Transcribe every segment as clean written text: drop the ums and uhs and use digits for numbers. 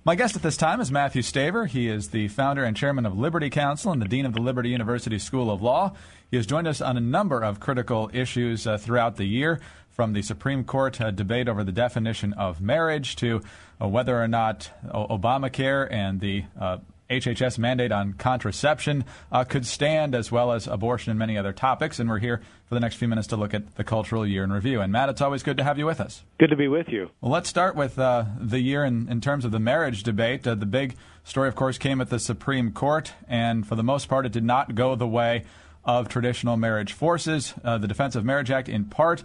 My guest at this time is Matthew Staver. He is the founder and chairman of Liberty Counsel and the dean of the Liberty University School of Law. He has joined us on a number of critical issues throughout the year, from the Supreme Court debate over the definition of marriage to whether or not Obamacare and the HHS mandate on contraception could stand, as well as abortion and many other topics. And we're here for the next few minutes to look at the cultural year in review. And Matt, it's always good to have you with us. Good to be with you. Well, let's start with the year in terms of the marriage debate. The big story, of course, came at the Supreme Court, and for the most part, it did not go the way of traditional marriage forces. The Defense of Marriage Act, in part,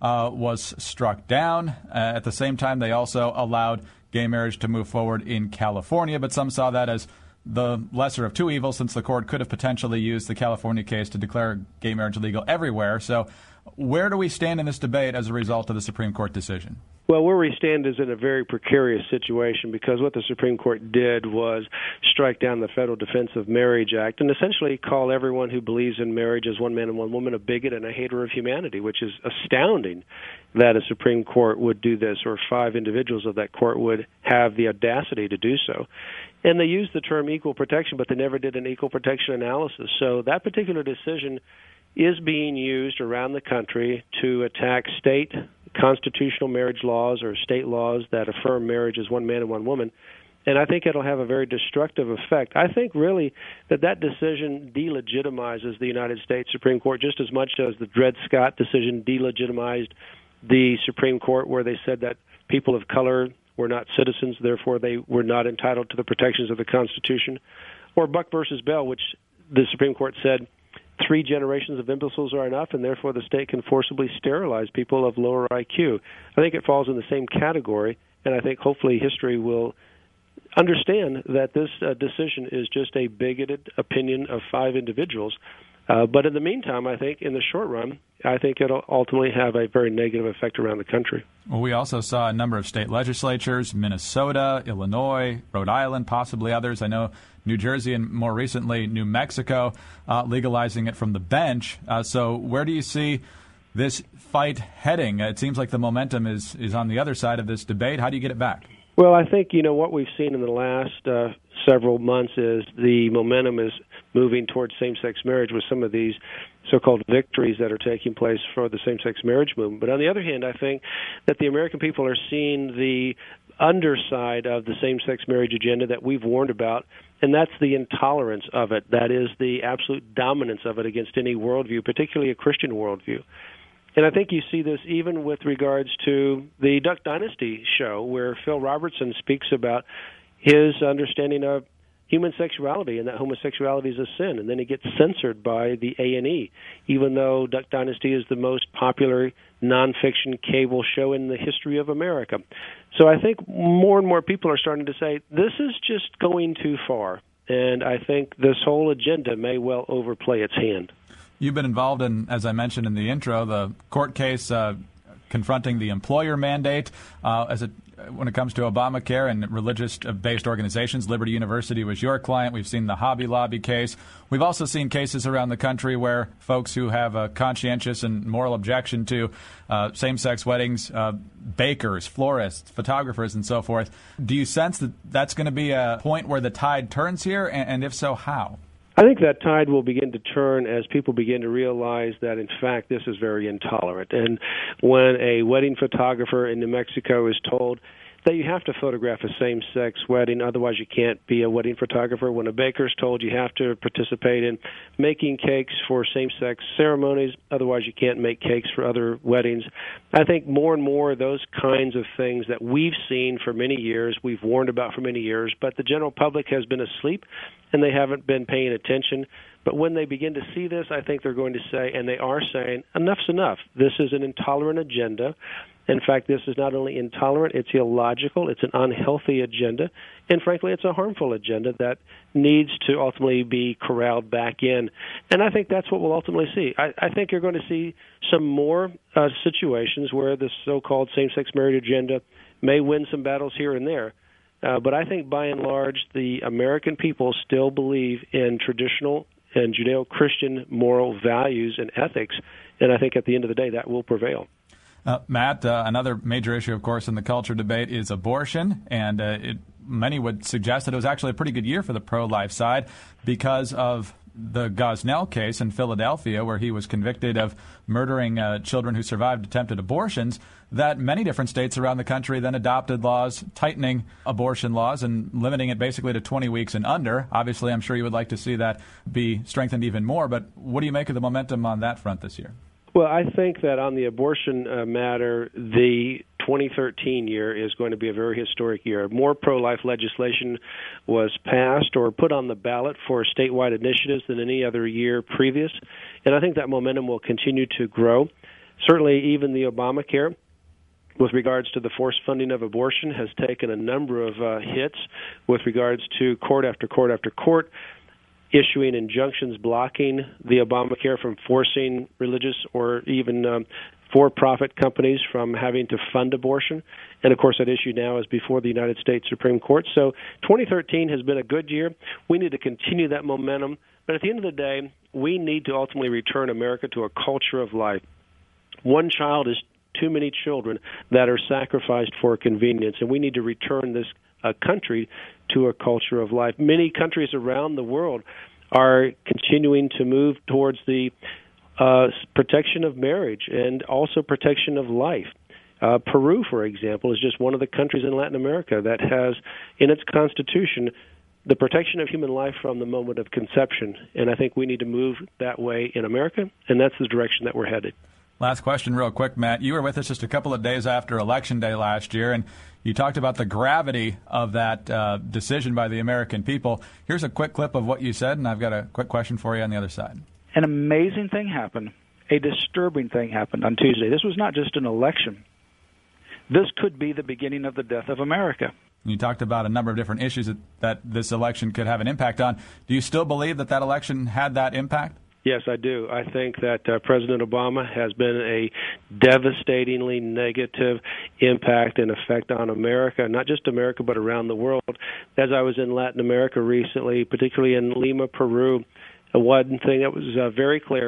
was struck down. At the same time, they also allowed gay marriage to move forward in California, but some saw that as the lesser of two evils, since the court could have potentially used the California case to declare gay marriage illegal everywhere. So where do we stand in this debate as a result of the Supreme Court decision? Well, where we stand is in a very precarious situation, because what the Supreme Court did was strike down the Federal Defense of Marriage Act and essentially call everyone who believes in marriage as one man and one woman a bigot and a hater of humanity, which is astounding that a Supreme Court would do this, or 5 individuals of that court would have the audacity to do so. And they used the term equal protection, but they never did an equal protection analysis. So that particular decision is being used around the country to attack state constitutional marriage laws or state laws that affirm marriage as one man and one woman. And I think it'll have a very destructive effect. I think really that decision delegitimizes the United States Supreme Court just as much as the Dred Scott decision delegitimized the Supreme Court, where they said that people of color were not citizens, therefore they were not entitled to the protections of the Constitution. Or Buck versus Bell, which the Supreme Court said 3 generations of imbeciles are enough, and therefore the state can forcibly sterilize people of lower IQ. I think it falls in the same category, and I think hopefully history will understand that this decision is just a bigoted opinion of 5 individuals. But in the meantime, I think in the short run, I think it'll ultimately have a very negative effect around the country. Well, we also saw a number of state legislatures, Minnesota, Illinois, Rhode Island, possibly others. I know New Jersey and more recently New Mexico legalizing it from the bench. So where do you see this fight heading? It seems like the momentum is on the other side of this debate. How do you get it back? Well, I think, what we've seen in the last several months is the momentum is moving towards same-sex marriage with some of these so-called victories that are taking place for the same-sex marriage movement. But on the other hand, I think that the American people are seeing the underside of the same-sex marriage agenda that we've warned about, and that's the intolerance of it. That is the absolute dominance of it against any worldview, particularly a Christian worldview. And I think you see this even with regards to the Duck Dynasty show, where Phil Robertson speaks about his understanding of human sexuality and that homosexuality is a sin, and then he gets censored by the A&E, even though Duck Dynasty is the most popular nonfiction cable show in the history of America. So I think more and more people are starting to say, this is just going too far, and I think this whole agenda may well overplay its hand. You've been involved in, as I mentioned in the intro, the court case confronting the employer mandate when it comes to Obamacare and religious-based organizations. Liberty University was your client. We've seen the Hobby Lobby case. We've also seen cases around the country where folks who have a conscientious and moral objection to same-sex weddings, bakers, florists, photographers, and so forth. Do you sense that that's going to be a point where the tide turns here, and if so, how? I think that tide will begin to turn as people begin to realize that, in fact, this is very intolerant. And when a wedding photographer in New Mexico is told that you have to photograph a same-sex wedding, otherwise you can't be a wedding photographer, when a baker is told you have to participate in making cakes for same-sex ceremonies, otherwise you can't make cakes for other weddings, I think more and more those kinds of things that we've seen for many years, we've warned about for many years, but the general public has been asleep and they haven't been paying attention. But when they begin to see this, I think they're going to say, and they are saying, enough's enough. This is an intolerant agenda. In fact, this is not only intolerant, it's illogical, it's an unhealthy agenda, and frankly, it's a harmful agenda that needs to ultimately be corralled back in. And I think that's what we'll ultimately see. I think you're going to see some more situations where the so-called same-sex marriage agenda may win some battles here and there. But I think by and large, the American people still believe in traditional and Judeo-Christian moral values and ethics, and I think at the end of the day that will prevail. Matt, another major issue, of course, in the culture debate is abortion, and it many would suggest that it was actually a pretty good year for the pro-life side because of the Gosnell case in Philadelphia, where he was convicted of murdering children who survived attempted abortions, that many different states around the country then adopted laws tightening abortion laws and limiting it basically to 20 weeks and under. Obviously, I'm sure you would like to see that be strengthened even more, but what do you make of the momentum on that front this year? Well, I think that on the abortion matter, the 2013 year is going to be a very historic year. More pro-life legislation was passed or put on the ballot for statewide initiatives than any other year previous, and I think that momentum will continue to grow. Certainly, even the Obamacare, with regards to the forced funding of abortion, has taken a number of hits with regards to court after court after court issuing injunctions blocking the Obamacare from forcing religious or even for-profit companies from having to fund abortion. And, of course, that issue now is before the United States Supreme Court. So 2013 has been a good year. We need to continue that momentum. But at the end of the day, we need to ultimately return America to a culture of life. One child is too many children that are sacrificed for convenience, and we need to return this country to a culture of life. Many countries around the world are continuing to move towards the protection of marriage and also protection of life. Peru, for example, is just one of the countries in Latin America that has in its constitution the protection of human life from the moment of conception. And I think we need to move that way in America, and that's the direction that we're headed. Last question real quick, Matt. You were with us just a couple of days after Election Day last year, and you talked about the gravity of that decision by the American people. Here's a quick clip of what you said, and I've got a quick question for you on the other side. An amazing thing happened. A disturbing thing happened on Tuesday. This was not just an election. This could be the beginning of the death of America. You talked about a number of different issues that this election could have an impact on. Do you still believe that election had that impact? Yes, I do. I think that President Obama has been a devastatingly negative impact and effect on America, not just America, but around the world. As I was in Latin America recently, particularly in Lima, Peru, one thing that was very clear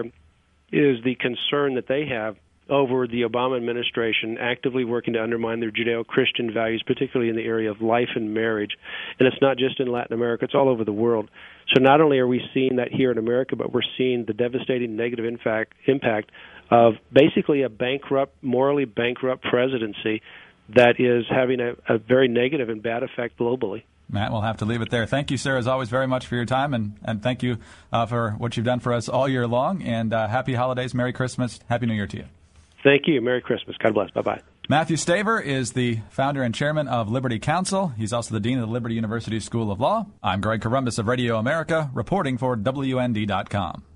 is the concern that they have over the Obama administration actively working to undermine their Judeo-Christian values, particularly in the area of life and marriage. And it's not just in Latin America, it's all over the world. So not only are we seeing that here in America, but we're seeing the devastating negative impact of basically a morally bankrupt presidency that is having a very negative and bad effect globally. Matt, we'll have to leave it there. Thank you, sir, as always, very much for your time, and thank you for what you've done for us all year long. And happy holidays, Merry Christmas, Happy New Year to you. Thank you. Merry Christmas. God bless. Bye-bye. Matthew Staver is the founder and chairman of Liberty Counsel. He's also the dean of the Liberty University School of Law. I'm Greg Corombos of Radio America, reporting for WND.com.